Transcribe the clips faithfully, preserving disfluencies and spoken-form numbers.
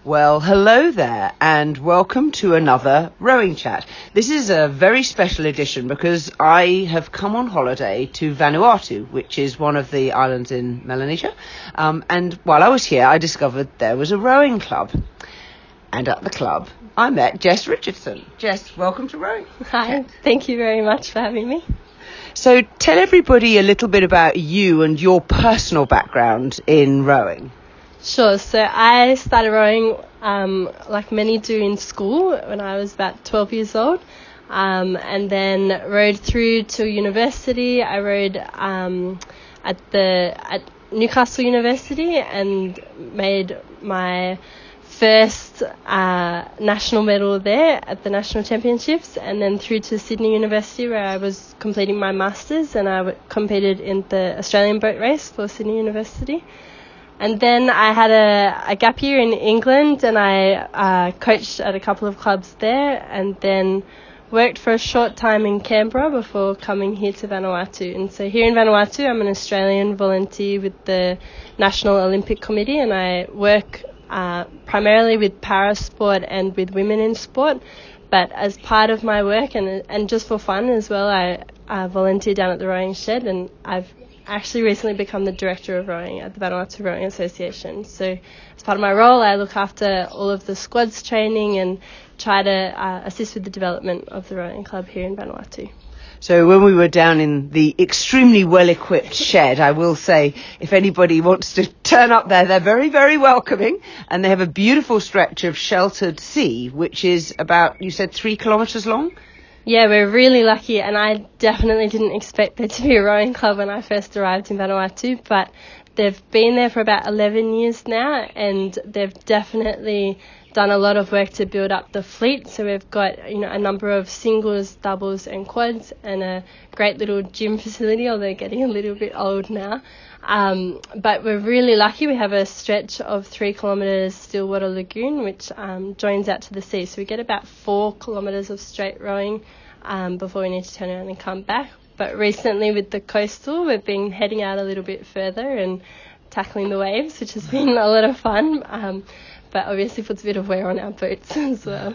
Well, hello there and welcome to another Rowing Chat. This is a very special edition because I have come on holiday to Vanuatu, which is one of the islands in Melanesia. Um, and while I was here, I discovered there was a rowing club. And at the club, I met Jess Richardson. Jess, welcome to Rowing Hi, Chat. Thank you very much for having me. So tell everybody a little bit about you and your personal background in rowing. Sure, so I started rowing um, like many do in school when I was about twelve years old, um, and then rowed through to university. I rowed um, at the at Newcastle University and made my first uh, national medal there at the national championships, and then through to Sydney University where I was completing my masters, and I w- competed in the Australian boat race for Sydney University. And then I had a, a gap year in England, and I uh, coached at a couple of clubs there, and then worked for a short time in Canberra before coming here to Vanuatu. And so here in Vanuatu, I'm an Australian volunteer with the National Olympic Committee, and I work uh, primarily with parasport and with women in sport. But as part of my work and and just for fun as well, I uh, volunteer down at the rowing shed, and I've actually recently become the director of rowing at the Vanuatu Rowing Association. So as part of my role, I look after all of the squads training and try to uh, assist with the development of the rowing club here in Vanuatu. So when we were down in the extremely well-equipped shed, I will say if anybody wants to turn up there, they're very, very welcoming. And they have a beautiful stretch of sheltered sea, which is about, you said, three kilometres long? Yeah, we're really lucky, and I definitely didn't expect there to be a rowing club when I first arrived in Vanuatu, but they've been there for about eleven years now, and they've definitely done a lot of work to build up the fleet. So we've got, you know, a number of singles, doubles and quads, and a great little gym facility, although getting a little bit old now. Um, but we're really lucky. We have a stretch of three kilometres Stillwater Lagoon, which um, joins out to the sea. So we get about four kilometres of straight rowing um, before we need to turn around and come back. But recently with the coastal, we've been heading out a little bit further and tackling the waves, which has been a lot of fun. Um, but obviously puts a bit of wear on our boats as well.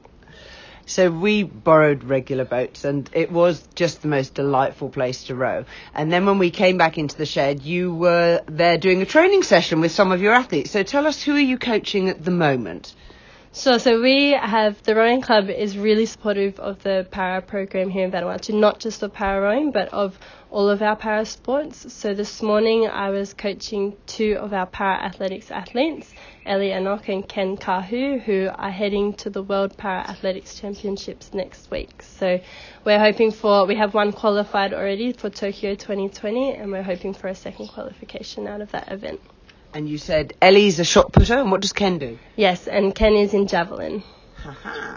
So we borrowed regular boats, and it was just the most delightful place to row. And then when we came back into the shed, you were there doing a training session with some of your athletes. So tell us, who are you coaching at the moment? Sure, so we have, the rowing club is really supportive of the para program here in Vanuatu, not just of para rowing, but of all of our para sports. So this morning I was coaching two of our para athletics athletes, Ellie Anok and Ken Kahu, who are heading to the World Para Athletics Championships next week. So we're hoping for, we have one qualified already for Tokyo twenty twenty, and we're hoping for a second qualification out of that event. And you said Ellie's a shot putter, and what does Ken do? Yes, and Ken is in javelin. Haha,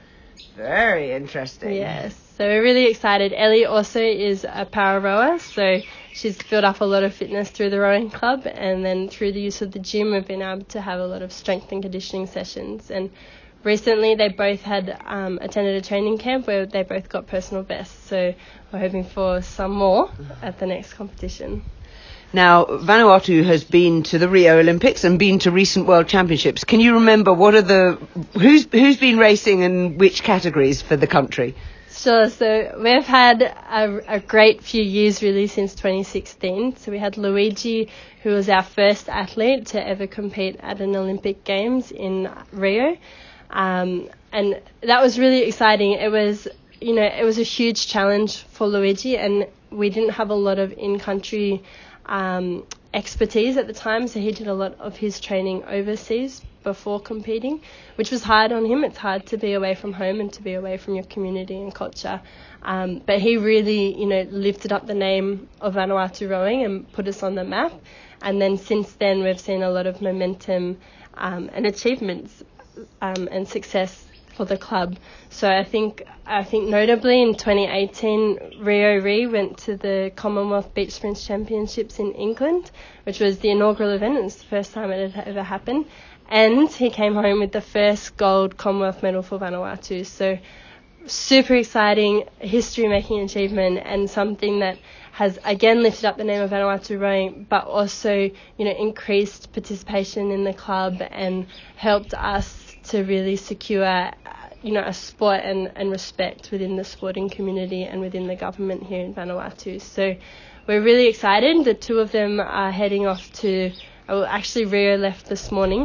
very interesting. Yes, so we're really excited. Ellie also is a para rower, so she's built up a lot of fitness through the rowing club, and then through the use of the gym we've been able to have a lot of strength and conditioning sessions. And recently they both had um, attended a training camp where they both got personal bests, so we're hoping for some more at the next competition. Now, Vanuatu has been to the Rio Olympics and been to recent World Championships. Can you remember what are the who's who's been racing in which categories for the country? Sure, so we've had a, a great few years really since twenty sixteen. So we had Luigi, who was our first athlete to ever compete at an Olympic Games in Rio. Um, and that was really exciting. It was, you know, it was a huge challenge for Luigi, and we didn't have a lot of in-country um, expertise at the time, so he did a lot of his training overseas before competing, which was hard on him. It's hard to be away from home and to be away from your community and culture. Um, but he really, you know, lifted up the name of Vanuatu rowing and put us on the map. And then since then, we've seen a lot of momentum um, and achievements um, and success for the club. So I think I think notably in twenty eighteen, Rio Re went to the Commonwealth Beach Sprints Championships in England, which was the inaugural event. It was the first time it had ever happened. And he came home with the first gold Commonwealth medal for Vanuatu. So super exciting, history-making achievement, and something that has again lifted up the name of Vanuatu rowing, but also, you know, increased participation in the club and helped us to really secure, you know, a sport and, and respect within the sporting community and within the government here in Vanuatu. So we're really excited. The two of them are heading off to, well, actually Rio left this morning,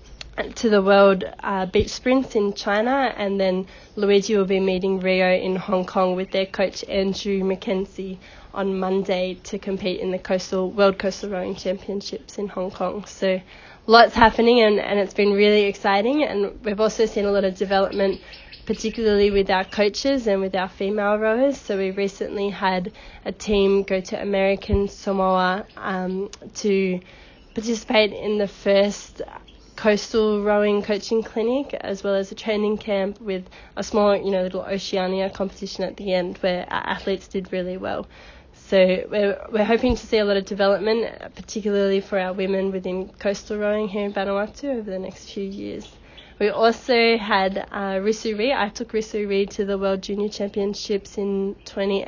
to the World uh, Beach Sprints in China, and then Luigi will be meeting Rio in Hong Kong with their coach Andrew Mackenzie on Monday to compete in the Coastal World Coastal Rowing Championships in Hong Kong. So lots happening, and, and it's been really exciting, and we've also seen a lot of development, particularly with our coaches and with our female rowers. So we recently had a team go to American Samoa um, to participate in the first coastal rowing coaching clinic, as well as a training camp with a small, you know, little Oceania competition at the end where our athletes did really well. So we're we're hoping to see a lot of development, particularly for our women within coastal rowing here in Vanuatu over the next few years. We also had uh, Risu Ree. I took Risu Ree to the World Junior Championships in twenty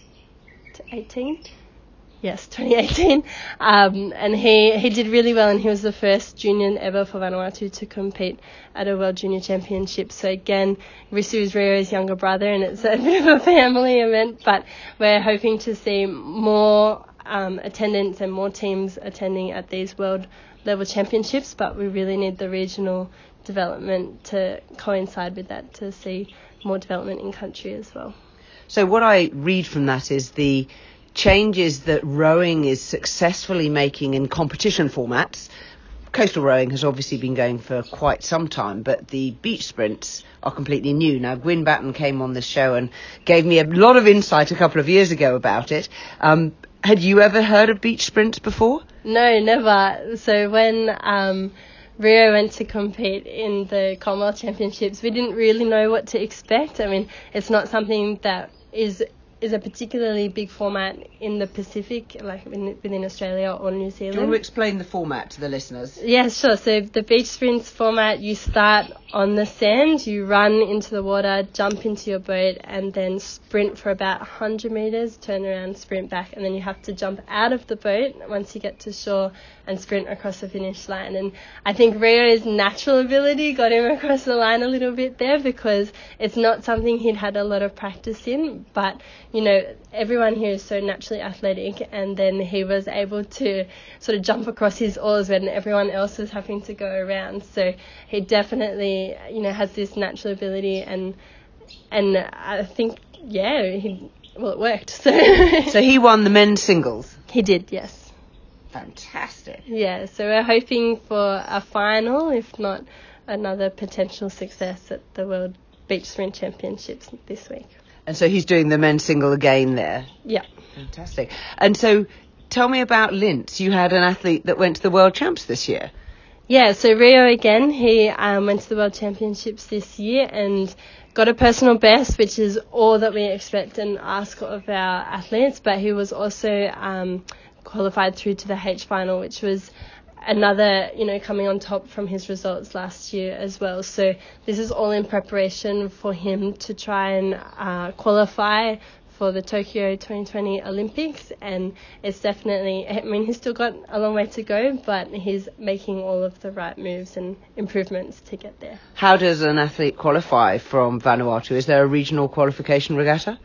eighteen. Yes, twenty eighteen, um, and he, he did really well, and he was the first junior ever for Vanuatu to compete at a World Junior Championship. So again, Risu is Rio's younger brother, and it's a bit of a family event, but we're hoping to see more um, attendance and more teams attending at these world level championships, but we really need the regional development to coincide with that to see more development in country as well. So what I read from that is the changes that rowing is successfully making in competition formats. Coastal rowing has obviously been going for quite some time, but the beach sprints are completely new. Now, Gwyn Batten came on this show and gave me a lot of insight a couple of years ago about it. Um, had you ever heard of beach sprints before? No, never. So when um, Rio went to compete in the Commonwealth Championships, we didn't really know what to expect. I mean, it's not something that is is a particularly big format in the Pacific, like in, within Australia or New Zealand. Do you want to explain the format to the listeners? Yeah, sure. So the beach sprints format, you start on the sand, you run into the water, jump into your boat, and then sprint for about one hundred metres, turn around, sprint back, and then you have to jump out of the boat once you get to shore and sprint across the finish line. And I think Rio's natural ability got him across the line a little bit there, because it's not something he'd had a lot of practice in, but you know, everyone here is so naturally athletic, and then he was able to sort of jump across his oars when everyone else was having to go around. So he definitely, you know, has this natural ability, and and I think, yeah, he, well, it worked. So, so he won the men's singles? He did, yes. Fantastic. Yeah, so we're hoping for a final, if not another potential success at the World Beach Sprint Championships this week. And so he's doing the men's single again there? Yeah. Fantastic. And so tell me about Linz. You had an athlete that went to the World Champs this year. Yeah, so Rio again, he um, went to the World Championships this year and got a personal best, which is all that we expect and ask of our athletes, but he was also um, qualified through to the H final, which was another, you know, coming on top from his results last year as well. So this is all in preparation for him to try and uh, qualify for the Tokyo twenty twenty Olympics, and it's definitely, I mean, he's still got a long way to go, but he's making all of the right moves and improvements to get there. How does an athlete qualify from Vanuatu? Is there a regional qualification regatta?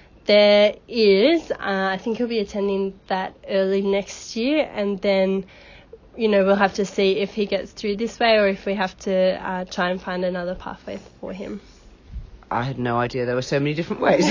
There is. Uh, I think he'll be attending that early next year, and then, you know, we'll have to see if he gets through this way or if we have to uh, try and find another pathway for him. I had no idea there were so many different ways.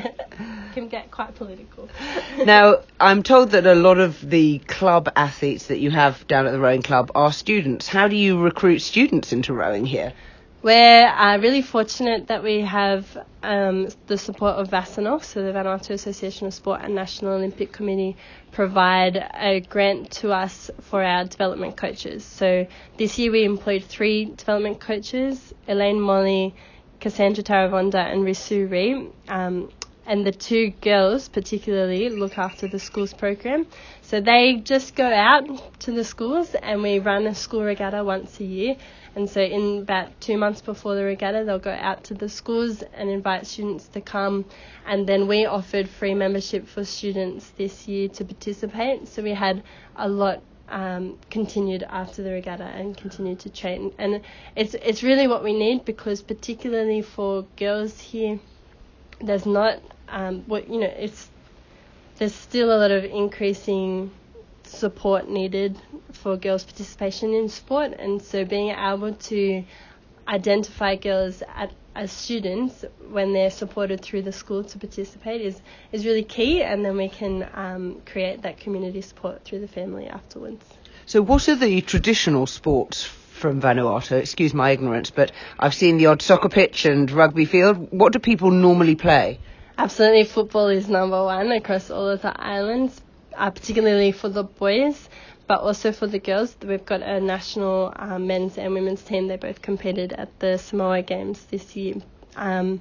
Can get quite political. Now, I'm told that a lot of the club athletes that you have down at the rowing club are students. How do you recruit students into rowing here? We're uh, really fortunate that we have um, the support of VASANOC, so the Vanuatu Association of Sport and National Olympic Committee provide a grant to us for our development coaches. So this year we employed three development coaches, Elaine Molly, Cassandra Taravonda and Risu Ree. Um, and the two girls particularly look after the schools program. So they just go out to the schools and we run a school regatta once a year. And so in about two months before the regatta, they'll go out to the schools and invite students to come. And then we offered free membership for students this year to participate. So we had a lot um, continued after the regatta and continued to train. And it's it's really what we need, because particularly for girls here, there's not um, what you know it's there's still a lot of increasing support needed for girls' participation in sport, and so being able to identify girls at, as students when they're supported through the school to participate is, is really key, and then we can um, create that community support through the family afterwards. So what are the traditional sports from Vanuatu? Excuse my ignorance, but I've seen the odd soccer pitch and rugby field. What do people normally play? Absolutely, football is number one across all of the islands, uh, particularly for the boys, but also for the girls. We've got a national uh, men's and women's team. They both competed at the Samoa Games this year. Um,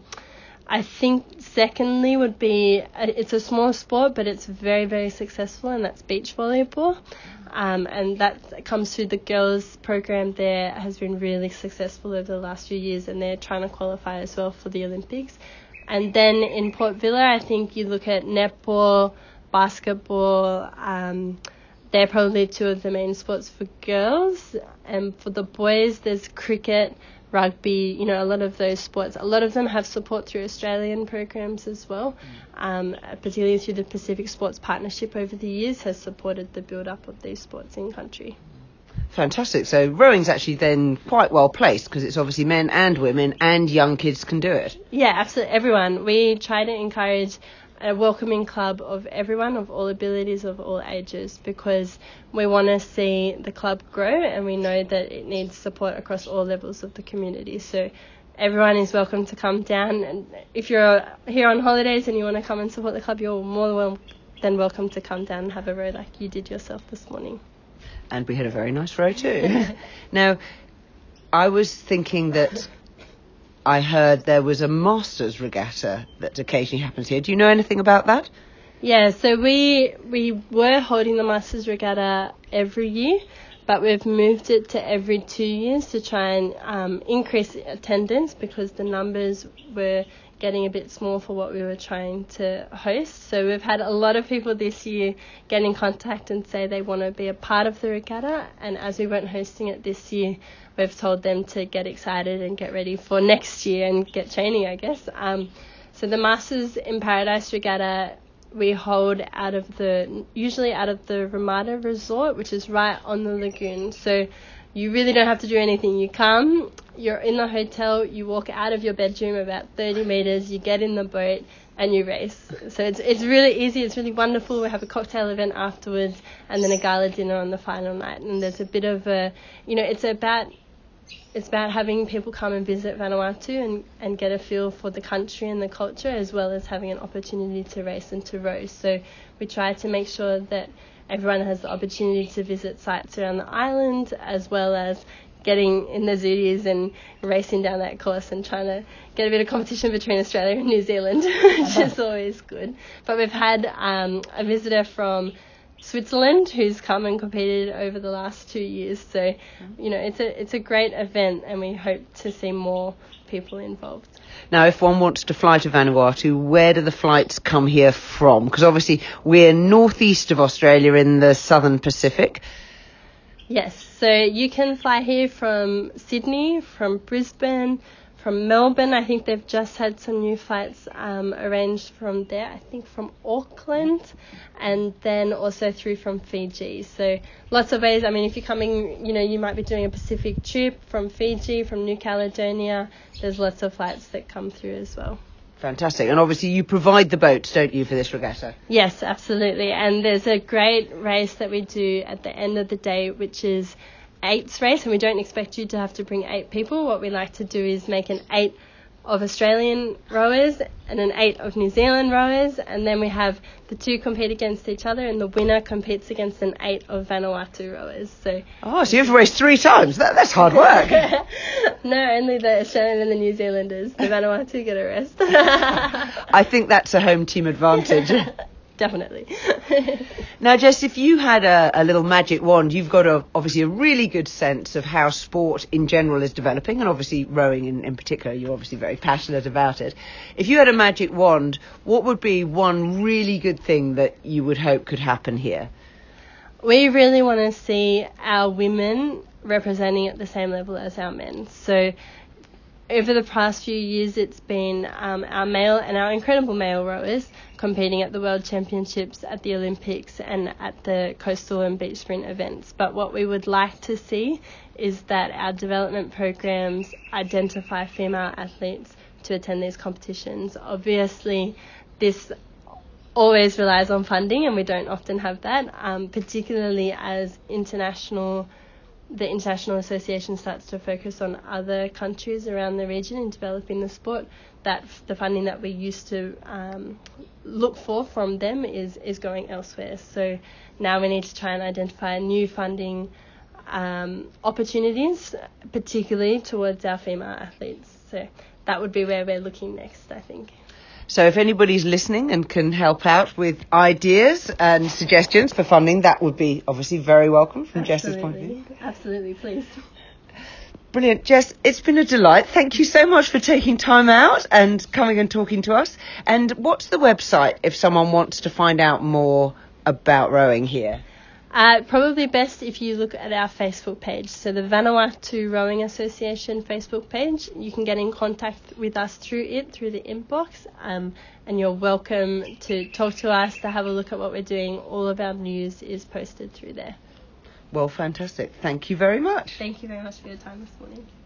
I think secondly would be, uh, it's a small sport, but it's very, very successful, and that's beach volleyball. Um, and that comes through the girls program there, has been really successful over the last few years, and they're trying to qualify as well for the Olympics. And then in Port Vila, I think you look at netball, basketball. Um, they're probably two of the main sports for girls. And for the boys, there's cricket, rugby, you know, a lot of those sports. A lot of them have support through Australian programs as well, um, particularly through the Pacific Sports Partnership over the years has supported the build-up of these sports in country. Fantastic. So rowing's actually then quite well placed, because it's obviously men and women and young kids can do it. Yeah, absolutely. Everyone. We try to encourage a welcoming club of everyone, of all abilities, of all ages, because we want to see the club grow, and we know that it needs support across all levels of the community. So everyone is welcome to come down, and if you're here on holidays and you want to come and support the club, you're more than welcome to come down and have a row like you did yourself this morning. And we had a very nice row too. Now, I was thinking that I heard there was a Masters regatta that occasionally happens here. Do you know anything about that? Yeah, so we we were holding the Masters regatta every year, but we've moved it to every two years to try and um, increase attendance, because the numbers were getting a bit small for what we were trying to host. So we've had a lot of people this year get in contact and say they want to be a part of the regatta, and as we weren't hosting it this year, we've told them to get excited and get ready for next year and get training, I guess. Um, so the Masters in Paradise regatta we hold out of the, usually out of the Ramada Resort, which is right on the lagoon. So you really don't have to do anything. You come, you're in the hotel, you walk out of your bedroom about thirty metres, you get in the boat and you race. So it's it's really easy, it's really wonderful. We have a cocktail event afterwards and then a gala dinner on the final night. And there's a bit of a, you know, it's about it's about having people come and visit Vanuatu and, and get a feel for the country and the culture, as well as having an opportunity to race and to row. So we try to make sure that everyone has the opportunity to visit sites around the island, as well as getting in the zooties and racing down that course and trying to get a bit of competition between Australia and New Zealand, which is always good. But we've had um, a visitor from Switzerland who's come and competed over the last two years. So, you know, it's a it's a great event, and we hope to see more people involved. Now, if one wants to fly to Vanuatu, where do the flights come here from? Because obviously we're northeast of Australia in the southern Pacific. Yes, so you can fly here from Sydney, from Brisbane, from Melbourne. I think they've just had some new flights um, arranged from there, I think from Auckland, and then also through from Fiji. So lots of ways. I mean, if you're coming, you know, you might be doing a Pacific trip from Fiji, from New Caledonia. There's lots of flights that come through as well. Fantastic. And obviously you provide the boats, don't you, for this regatta? Yes, absolutely. And there's a great race that we do at the end of the day, which is eights race, and we don't expect you to have to bring eight people. What we like to do is make an eight of Australian rowers and an eight of New Zealand rowers, and then we have the two compete against each other, and the winner competes against an eight of Vanuatu rowers. So oh, so you have to race three times. That, that's hard work. No, only the Australian and the New Zealanders. The Vanuatu get a rest. I think that's a home team advantage. Definitely. Now, Jess, if you had a, a little magic wand, you've got a, obviously a really good sense of how sport in general is developing, and obviously rowing in, in particular, you're obviously very passionate about it. If you had a magic wand, what would be one really good thing that you would hope could happen here? We really want to see our women representing at the same level as our men. So over the past few years, it's been um, our male and our incredible male rowers competing at the World Championships, at the Olympics, and at the coastal and beach sprint events. But what we would like to see is that our development programs identify female athletes to attend these competitions. Obviously, this always relies on funding, and we don't often have that, um, particularly as international the International Association starts to focus on other countries around the region in developing the sport. That f- the funding that we used to um, look for from them is, is going elsewhere. So now we need to try and identify new funding um, opportunities, particularly towards our female athletes. So that would be where we're looking next, I think. So if anybody's listening and can help out with ideas and suggestions for funding, that would be obviously very welcome from Jess's point of view. Absolutely, please. Brilliant. Jess, it's been a delight. Thank you so much for taking time out and coming and talking to us. And what's the website if someone wants to find out more about rowing here? Uh, probably best if you look at our Facebook page. So the Vanuatu Rowing Association Facebook page, you can get in contact with us through it, through the inbox, um, and you're welcome to talk to us, to have a look at what we're doing. All of our news is posted through there. Well, fantastic. Thank you very much. Thank you very much for your time this morning.